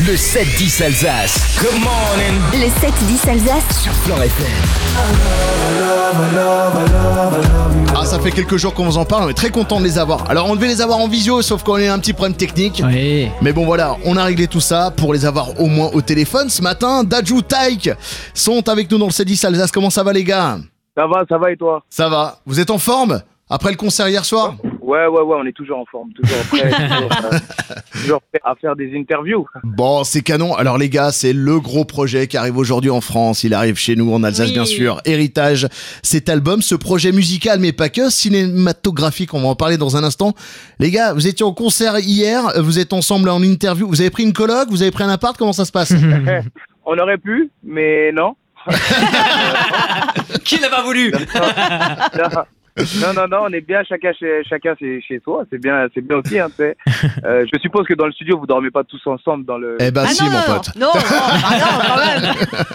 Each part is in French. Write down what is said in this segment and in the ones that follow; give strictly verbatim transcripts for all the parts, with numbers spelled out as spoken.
Le sept dix Alsace. Good morning. Le sept dix Alsace Sur Flan F M. Ah, ça fait quelques jours qu'on vous en parle, on est très content de les avoir. Alors on devait les avoir en visio, sauf qu'on a eu un petit problème technique. Oui. Mais bon voilà, on a réglé tout ça pour les avoir au moins au téléphone. Ce matin, Dadju, Taïk sont avec nous dans le sept dix Alsace. Comment ça va les gars? Ça va, ça va et toi? Ça va. Vous êtes en forme après le concert hier soir? Ouais, ouais, ouais, on est toujours en forme, toujours prêt, toujours, euh, toujours prêt à faire des interviews. Bon, c'est canon. Alors les gars, c'est le gros projet qui arrive aujourd'hui en France. Il arrive chez nous en Alsace, Oui. bien sûr. Héritage, cet album, ce projet musical, mais pas que, cinématographique. On va en parler dans un instant. Les gars, vous étiez en concert hier. Vous êtes ensemble en interview. Vous avez pris une coloc? Vous avez pris un appart? Comment ça se passe? On aurait pu, mais non. Qui n'a pas voulu? Non, non, non, on est bien chacun chez, chacun chez, chez soi. C'est bien, c'est bien aussi. Hein, tu sais. euh, je suppose que dans le studio, vous dormez pas tous ensemble dans le. Eh ben Ah si, non, mon non, pote. non, non, ah non, quand même.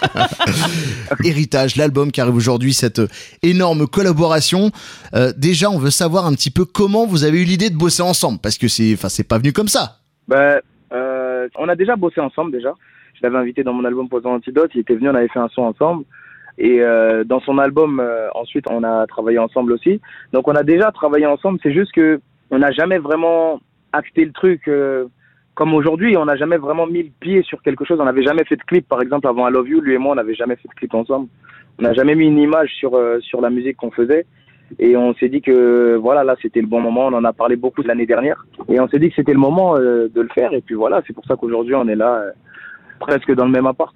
Héritage, l'album qui arrive aujourd'hui, cette énorme collaboration. Euh, déjà, on veut savoir un petit peu comment vous avez eu l'idée de bosser ensemble, parce que c'est, enfin, c'est pas venu comme ça. Ben, euh, on a déjà bossé ensemble déjà. Je l'avais invité dans mon album Poison Antidote. Il était venu, on avait fait un son ensemble. Et euh, dans son album, euh, ensuite, on a travaillé ensemble aussi. Donc, on a déjà travaillé ensemble. C'est juste que on n'a jamais vraiment acté le truc euh, comme aujourd'hui. On n'a jamais vraiment mis le pied sur quelque chose. On n'avait jamais fait de clip, par exemple, avant I Love You. Lui et moi, on n'avait jamais fait de clip ensemble. On n'a jamais mis une image sur euh, sur la musique qu'on faisait. Et on s'est dit que voilà, là, c'était le bon moment. On en a parlé beaucoup l'année dernière. Et on s'est dit que c'était le moment euh, de le faire. Et puis voilà, c'est pour ça qu'aujourd'hui, on est là, euh, presque dans le même appart.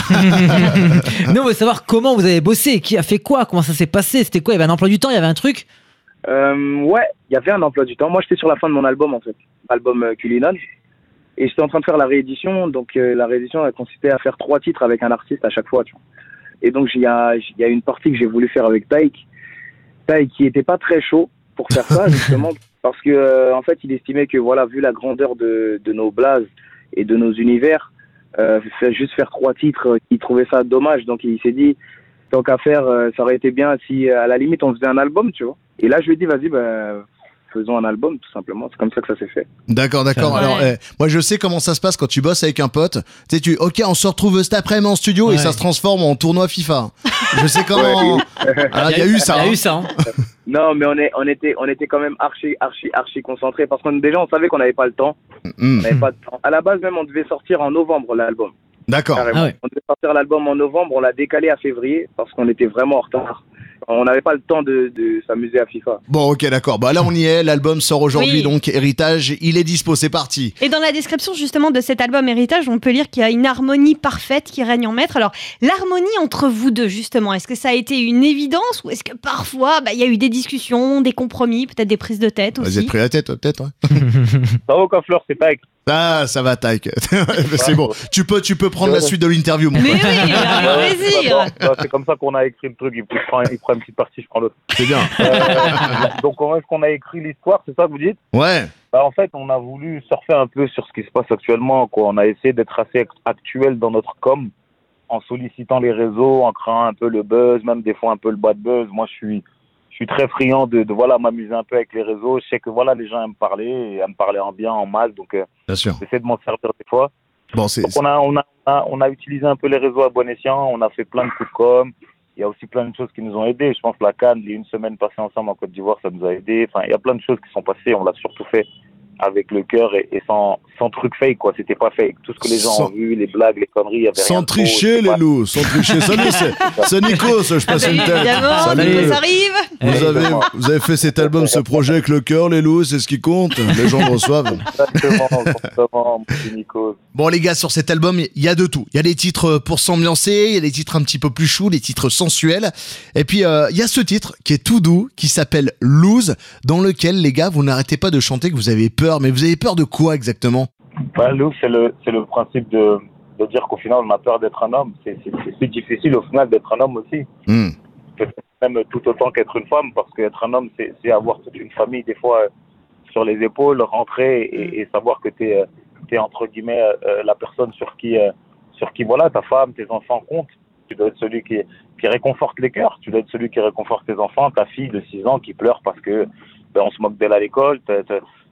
Nous, on veut savoir comment vous avez bossé, qui a fait quoi, comment ça s'est passé, c'était quoi? Il y avait un emploi du temps, il y avait un truc? Euh, ouais, il y avait un emploi du temps. Moi, j'étais sur la fin de mon album, en fait, album euh, Culinage. Et j'étais en train de faire la réédition. Donc, euh, la réédition, elle consistait à faire trois titres avec un artiste à chaque fois, tu vois. Et donc, il y a, il y a une partie que j'ai voulu faire avec Taïk. Taïk qui était pas très chaud pour faire ça, justement, parce que, euh, en fait, il estimait que, voilà, vu la grandeur de, de nos blazes et de nos univers, Euh, juste faire trois titres, il trouvait ça dommage, donc il s'est dit tant qu'à faire, euh, ça aurait été bien si à la limite on faisait un album, tu vois. Et là je lui ai dit vas-y, bah, faisons un album tout simplement, c'est comme ça que ça s'est fait. D'accord, d'accord. Ouais. Alors, eh, moi, je sais comment ça se passe quand tu bosses avec un pote. Tu sais, tu, ok, on se retrouve cet après-midi en studio Ouais. et ça se transforme en tournoi FIFA. Je sais comment. Ah, il y a eu ça. Il y a hein. eu ça. Hein. Non mais on est on était on était quand même archi archi archi concentrés parce qu'on déjà on savait qu'on n'avait pas le temps, Mm. on n'avait pas de temps. À la base même on devait sortir en novembre l'album. D'accord. Carrément. Ah ouais. On devait sortir l'album en novembre, on l'a décalé à février parce qu'on était vraiment en retard. On n'avait pas le temps de, de s'amuser à FIFA. Bon, ok, d'accord. Bah là, on y est. L'album sort aujourd'hui, Oui. donc Héritage, il est dispo, c'est parti. Et dans la description justement de cet album Héritage, on peut lire qu'il y a une harmonie parfaite qui règne en maître. Alors, l'harmonie entre vous deux, justement, est-ce que ça a été une évidence ou est-ce que parfois, bah, il y a eu des discussions, des compromis, peut-être des prises de tête Vous aussi? êtes pris la tête, peut-être. Ouais. Ça va aucun fleur, c'est pas écrit. Ah, ça va, Taïk. C'est bon. Tu peux, tu peux prendre la suite de l'interview, mon Mais pote. oui, avec plaisir. C'est comme ça qu'on a écrit le truc. Il prend, il prend une petite partie, je prends l'autre. C'est bien. Euh, donc, comment est-ce qu'on a écrit l'histoire? C'est ça que vous dites? Ouais. Bah, en fait, on a voulu surfer un peu sur ce qui se passe actuellement, quoi. On a essayé d'être assez actuel dans notre com, en sollicitant les réseaux, en créant un peu le buzz, même des fois un peu le bad buzz. Moi, je suis, je suis très friand de, de voilà, m'amuser un peu avec les réseaux. Je sais que voilà, les gens aiment parler, et aiment parler en bien, en mal, donc euh, Bien sûr. j'essaie de m'en servir des fois. Bon, c'est. Donc on a, on, a, on, a, on a utilisé un peu les réseaux à bon escient, on a fait plein de coups de com', il y a aussi plein de choses qui nous ont aidés. Je pense que la Cannes, les une semaine passée ensemble en Côte d'Ivoire, ça nous a aidés. Enfin, il y a plein de choses qui sont passées, on l'a surtout fait avec le cœur et, et sans, sans truc fake, quoi. C'était pas fake. Tout ce que les gens Sans- ont vu, les blagues, les conneries, il y avait rien Sans de tricher, faux, les c'était loups. Sans tricher. Salut, c'est, c'est Nikos. Je Ah passe bah, une tête. évidemment, Salut. ça arrive. Vous avez, vous avez fait cet album, ce projet avec le cœur, les loups, c'est ce qui compte. Les gens le reçoivent. pas- Exactement, exactement, mon petit Nico. Bon, les gars, sur cet album, il y a de tout. Il y a des titres pour s'ambiancer, il y a des titres un petit peu plus choux, des titres sensuels. Et puis, euh, il y a ce titre qui est tout doux, qui s'appelle Lose, dans lequel, les gars, vous n'arrêtez pas de chanter que vous avez peur. Mais vous avez peur de quoi exactement? Bah, Lou, c'est le, c'est le principe de, de dire qu'au final, on a peur d'être un homme. C'est, c'est, c'est si difficile, au final, d'être un homme aussi. Hmm. Peut-être même tout autant qu'être une femme, parce qu'être un homme, c'est, c'est avoir toute une famille, des fois, euh, sur les épaules, rentrer et, et savoir que t'es, euh, t'es entre guillemets, euh, la personne sur qui, euh, sur qui, voilà, ta femme, tes enfants comptent. Tu dois être celui qui, qui réconforte les cœurs. Tu dois être celui qui réconforte tes enfants, ta fille de six ans qui pleure parce que, ben, on se moque d'elle à l'école. T'as, t'as,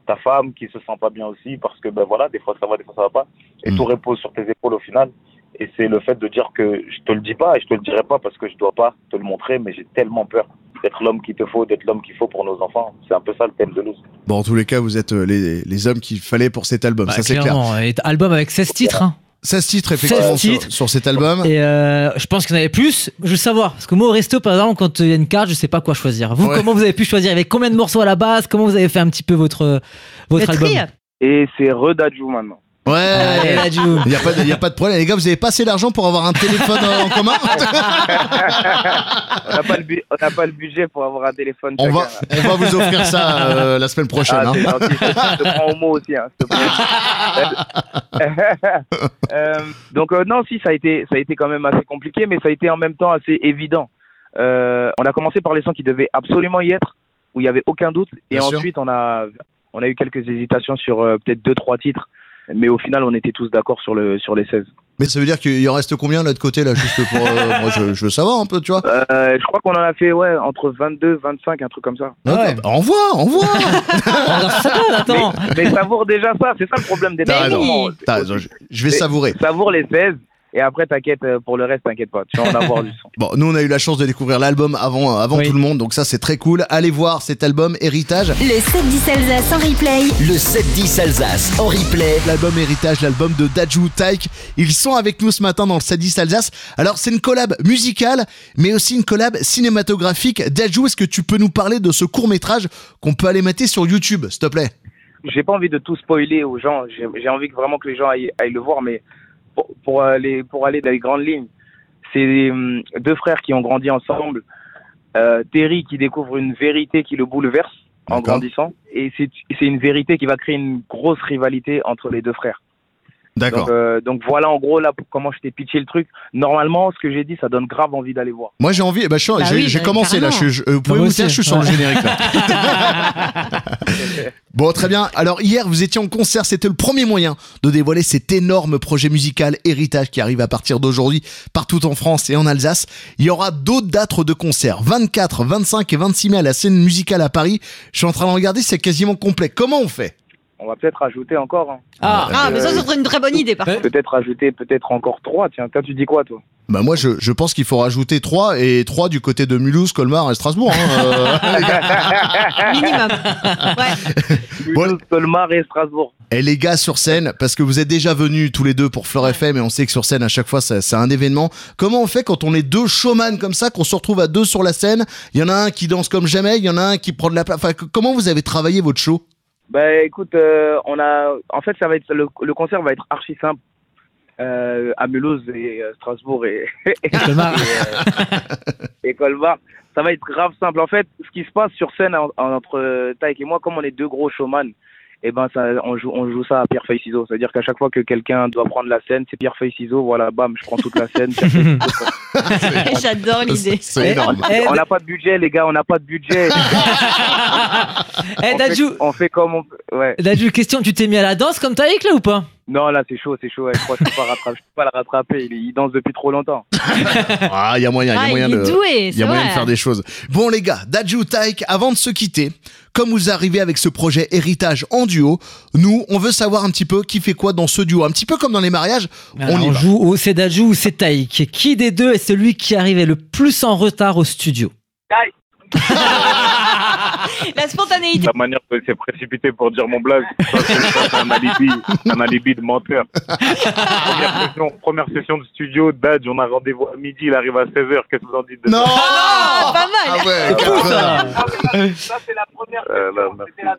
ta femme qui se sent pas bien aussi parce que ben voilà, des fois ça va, des fois ça va pas, et Mm. tout repose sur tes épaules au final. Et c'est le fait de dire que je te le dis pas et je te le dirai pas parce que je dois pas te le montrer, mais j'ai tellement peur d'être l'homme qu'il te faut, d'être l'homme qu'il faut pour nos enfants. C'est un peu ça le thème de Loose. Bon, en tous les cas, vous êtes euh, les, les hommes qu'il fallait pour cet album, Bah, ça c'est clair. clairement. Et album avec seize titres. Hein. seize titres, effectivement, seize sur, titres. sur cet album. Et euh, je pense qu'il y en avait plus. Je veux savoir. Parce que moi, au resto, par exemple, quand il y a une carte, je sais pas quoi choisir. Vous, Ouais. comment vous avez pu choisir? Avec combien de morceaux à la base? Comment vous avez fait un petit peu votre, votre Le album? tri. Et c'est Redadjou maintenant. Ouais, Allez, Dadju. il n'y a, pas de- y a pas de problème. Les gars, vous avez pas assez d'argent pour avoir un téléphone euh, en commun? On n'a pas, le bu- on n'a pas le budget pour avoir un téléphone. on, chacun, va, là. on va vous offrir ça euh, la semaine prochaine. Ah, hein. c'est gentil, je te- je te prends au mot aussi, hein, s'il te plaît. Euh, donc euh, non, si ça a été, ça a été quand même assez compliqué, mais ça a été en même temps assez évident. Euh, on a commencé par les sons qui devaient absolument y être, où il y avait aucun doute, et Bien sûr. ensuite on a, on a eu quelques hésitations sur euh, peut-être deux trois titres, mais au final on était tous d'accord sur le, sur les seize. Mais ça veut dire qu'il en reste combien de l'autre côté là, juste pour euh, moi je, je veux savoir un peu, tu vois. Euh, je crois qu'on en a fait ouais entre vingt-deux, vingt-cinq, un truc comme ça. Ok, ouais. bah, envoie, envoie. Alors, ça donne, attends. Mais savoure déjà ça, c'est ça le problème des T'as Mais raison. oui. T'as raison, je, je vais Mais- savourer. Savoure les seize, et après t'inquiète euh, pour le reste, t'inquiète pas, tu vas en avoir du son. Bon, nous on a eu la chance de découvrir l'album avant, avant Oui. tout le monde, donc ça c'est très cool. Allez voir cet album Héritage. Le sept dix Alsace en replay. Le sept dix Alsace en replay. L'album Héritage, l'album de Dadju Taïk. Ils sont avec nous ce matin dans le sept dix Alsace. Alors c'est une collab musicale, mais aussi une collab cinématographique. Dadju, est-ce que tu peux nous parler de ce court-métrage qu'on peut aller mater sur YouTube, s'il te plaît? J'ai pas envie de tout spoiler aux gens, j'ai j'ai envie que vraiment que les gens aillent, aillent le voir, mais pour, pour, aller, pour aller dans les grandes lignes, c'est hum, deux frères qui ont grandi ensemble, euh, Terry qui découvre une vérité qui le bouleverse en D'accord. grandissant, et c'est c'est une vérité qui va créer une grosse rivalité entre les deux frères. D'accord. Donc, euh, donc voilà en gros là pour comment je t'ai pitché le truc. Normalement, ce que j'ai dit, ça donne grave envie d'aller voir. Moi j'ai envie, bah, je suis- Bah j'ai oui, j'ai bah, commencé là, carrément. je, je- euh, vous pouvez Moi vous aussi, dire, je suis sur le ouais. générique là. Bon, très bien. Alors hier, vous étiez en concert, c'était le premier moyen de dévoiler cet énorme projet musical Héritage qui arrive à partir d'aujourd'hui partout en France et en Alsace. Il y aura d'autres dates de concerts, vingt-quatre, vingt-cinq et vingt-six mai à la scène musicale à Paris. Je suis en train de regarder, c'est quasiment complet. Comment on fait? On va peut-être rajouter encore. Hein. Ah, Ah, mais ça, Euh, ce serait une très bonne idée, par Ouais. contre. Peut-être rajouter peut-être encore trois. Tiens, toi tu dis quoi toi? Bah moi je, je pense qu'il faut rajouter trois et trois du côté de Mulhouse, Colmar et Strasbourg. Hein. Euh, les gars. Minimum. Ouais. Bon. Mulhouse, Colmar et Strasbourg. Et les gars sur scène, parce que vous êtes déjà venus tous les deux pour Fleur F M et on sait que sur scène à chaque fois c'est c'est un événement. Comment on fait quand on est deux showman comme ça, qu'on se retrouve à deux sur la scène? Il y en a un qui danse comme jamais, il y en a un qui prend de la place. Enfin, que- comment vous avez travaillé votre show? Bah écoute, euh, on a, en fait, ça va être le, le concert va être archi simple euh, à Mulhouse et euh, Strasbourg et et, Colmar. euh, et Colmar. Ça va être grave simple. En fait, ce qui se passe sur scène en- en- entre euh, Taïk et moi, comme on est deux gros showman, et ben ça, on joue, on joue ça à pierre feuille ciseaux. C'est-à-dire qu'à chaque fois que quelqu'un doit prendre la scène, c'est pierre feuille ciseaux. Voilà, bam, je prends toute la scène. pierre, feuille, ciseaux. J'adore l'idée. C'est énorme. Eh, On n'a pas de budget, les gars, on n'a pas de budget. eh, on, Dadju, fait, on fait comme on peut. Ouais. Dadju, question, tu t'es mis à la danse comme Taïk là ou pas? Non, là, c'est chaud, c'est chaud. Ouais. Je crois que je peux pas rattraper. Je peux pas le rattraper. Il, il danse depuis trop longtemps. Ah, il y a moyen, il y a Ah, il moyen est de. doué, Il y c'est a moyen vrai. de faire des choses. Bon les gars, Dadju Taïk, avant de se quitter, comme vous arrivez avec ce projet Héritage en duo, nous, on veut savoir un petit peu qui fait quoi dans ce duo. Un petit peu comme dans les mariages, Alors, on y on va. joue au c'est Dadju ou c'est Taïk. Qui des deux est celui qui arrivait le plus en retard au studio? La spontanéité. La manière dont il s'est précipité pour dire mon blague, ça, c'est ça, c'est un alibi, un alibi de menteur. Première session, première session de studio, Dadj, on a rendez-vous à midi, il arrive à seize heures, qu'est-ce que vous en dites de Non, Ah, pas mal. Ah ouais, C'est quatre fou, ça. heures. Ça, c'est la première Euh, là, merci. C'était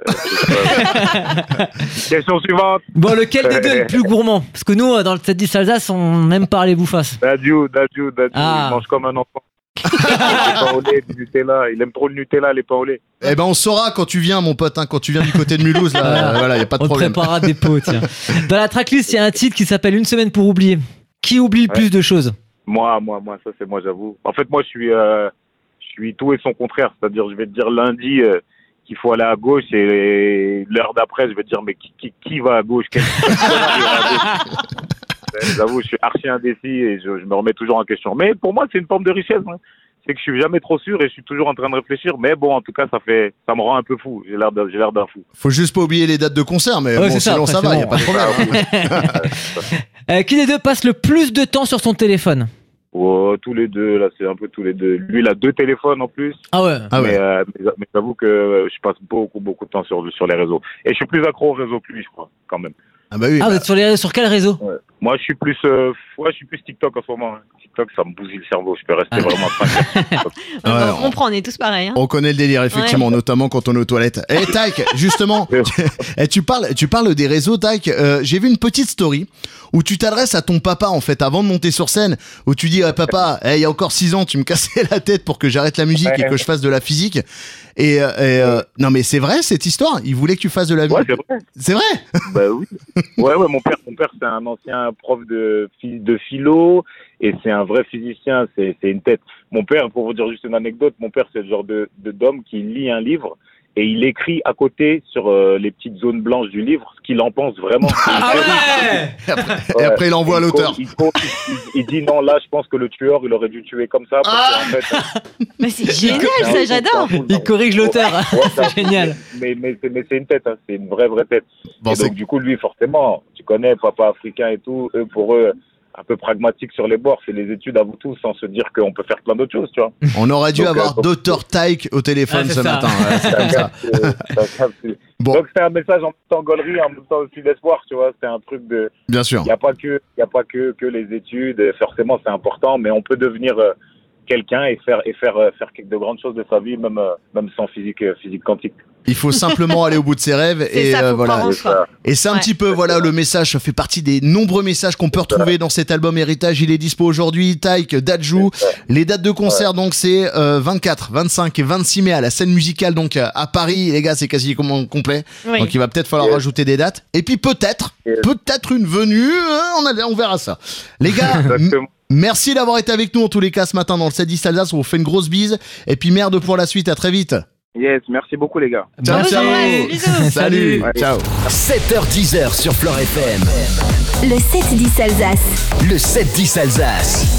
la seule. Question suivante, Bon, lequel des deux est le plus gourmand? Parce que nous, euh, dans le sept dix Alsace, on aime parler bouffasse. Dadju, Dadju, Dadju, Ah. il mange comme un enfant. Les pains au lait, du Nutella, il aime trop le Nutella, les pains au lait. Eh ben on saura quand tu viens mon pote, hein, quand tu viens du côté de Mulhouse, là, Voilà. euh, voilà, y a pas de On te problème. préparera des pots, tiens. Dans la tracklist, il y a un titre qui s'appelle Une semaine pour oublier. Qui oublie le Ouais. plus de choses? Moi, moi, moi, ça c'est moi, j'avoue. En fait, moi, je suis, euh, je suis tout et son contraire. C'est-à-dire, je vais te dire lundi euh, qu'il faut aller à gauche et l'heure d'après, je vais te dire, mais qui, qui, qui va à gauche? Quel connard ira à gauche? Euh, J'avoue, je suis archi indécis et je, je me remets toujours en question. Mais pour moi, c'est une forme de richesse. Hein. c'est que je suis jamais trop sûr et je suis toujours en train de réfléchir. Mais bon, en tout cas, ça fait, ça me rend un peu fou. J'ai l'air d'un, j'ai l'air d'un fou. Faut juste pas oublier les dates de concert, mais Ouais, bon, c'est ça, sinon après, ça c'est va, bon. y a pas de problème. Euh, qui des deux passe le plus de temps sur son téléphone? Oh, tous les deux, là, c'est un peu tous les deux. Lui, il a deux téléphones en plus. Ah ouais. Ah ouais. Mais, euh, mais, mais j'avoue que je passe beaucoup, beaucoup de temps sur, sur les réseaux. Et je suis plus accro aux réseaux que lui, je crois, quand même. Ah bah oui. Ah, bah, vous êtes sur, les, sur quel réseau? Ouais. Moi, je suis plus, euh, ouais, je suis plus TikTok en ce moment. Hein. TikTok, ça me bousille le cerveau. Je peux rester Ah. vraiment cinq heures. On Ouais, on comprend, on est tous pareils. Hein. On connaît le délire, effectivement, notamment quand on est aux toilettes. Eh, Taïk, justement, eh, tu, parles, tu parles des réseaux, Taïk. Euh, j'ai vu une petite story où tu t'adresses à ton papa, en fait, avant de monter sur scène, où tu dis, eh, papa, eh, il y a encore six ans, tu me cassais la tête pour que j'arrête la musique et que je fasse de la physique. Et, euh, et euh, non, mais c'est vrai, cette histoire. Il voulait que tu fasses de la Ouais, musique. c'est vrai. C'est vrai. Bah oui. Ouais, ouais, mon père, mon père, c'est un ancien prof de, phy- de philo et c'est un vrai physicien. C'est, c'est une tête. Mon père, pour vous dire juste une anecdote, mon père, c'est le genre de, de d'homme qui lit un livre et il écrit à côté sur euh, les petites zones blanches du livre ce qu'il en pense vraiment. Ah ouais. Et après, et après, il envoie à l'auteur. Il, il, il, il dit non, là, je pense que le tueur, il aurait dû tuer comme ça. Parce Ah qu'en fait, Mais c'est génial, ça, j'adore. Il corrige l'auteur. Ouais, C'est génial. Mais, mais, mais, mais c'est une tête, hein. C'est une vraie, vraie tête. Bon, et c'est- donc, du coup, lui, forcément, tu connais, papa africain et tout, eux, pour eux, un peu pragmatique sur les bords, c'est les études à vous tous, sans se dire qu'on peut faire plein d'autres choses, tu vois. On aurait dû Donc, avoir euh, donc- docteur Taïk au téléphone Ah, c'est ce ça. matin. Ouais, c'est comme ça. Euh, ça capte. Bon. Donc, c'est un message en même temps gaulerie, en même temps aussi d'espoir, tu vois. C'est un truc de. Bien sûr. Il n'y a pas que, il y a pas que, que les études, forcément, c'est important, mais on peut devenir euh, quelqu'un et faire, et faire, euh, faire de grandes choses de sa vie, même, euh, même sans physique, euh, physique quantique. Il faut simplement aller au bout de ses rêves C'est et ça, euh, faut voilà. croire en C'est soi. ça. Et c'est un Ouais. petit peu voilà le message, ça fait partie des nombreux messages qu'on peut retrouver dans cet album Héritage. Il est dispo aujourd'hui. Taïk, Dadju. Les dates de concert donc c'est euh, vingt-quatre, vingt-cinq et vingt-six mai à la scène musicale donc euh, à Paris. Les gars, c'est quasi com- complet. Oui. Donc il va peut-être falloir Yes. rajouter des dates. Et puis peut-être, Yes. peut-être une venue. hein, on, a- on verra ça. Les gars. m- Exactement. Merci d'avoir été avec nous en tous les cas ce matin dans le sept dix Alsace. On vous fait une grosse bise. Et puis merde pour la suite. À très vite. Yes, merci beaucoup, les gars. Ciao, Bisous, ciao. ouais, bisous. Salut. Ouais. Ciao. sept heures dix sur Flore F M. Le sept dix Alsace. Le sept dix Alsace.